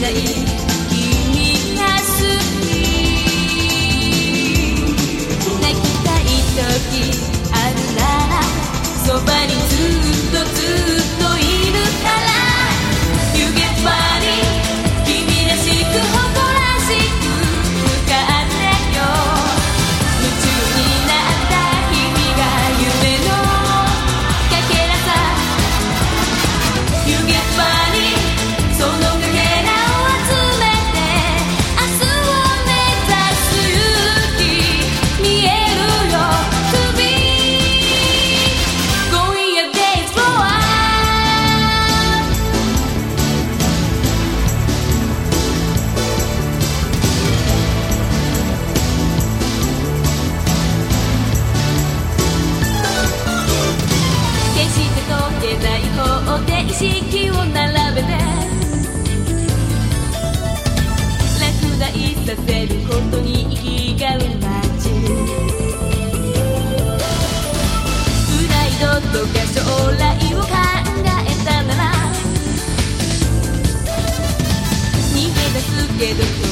ない君が好き。泣きたい時あるならそばにずっとずっといるから。 You get funny 君らしく誇らしく向かってよ。夢中になった君が夢のかけらさ。 You get funny そのかけらを集めて明日を目指す勇気見えるよ。To be going a dance floor。 決して解けない方で意識を並べて落第させることに意義が生まち。プライドとか将来を考えたなら逃げ出すけど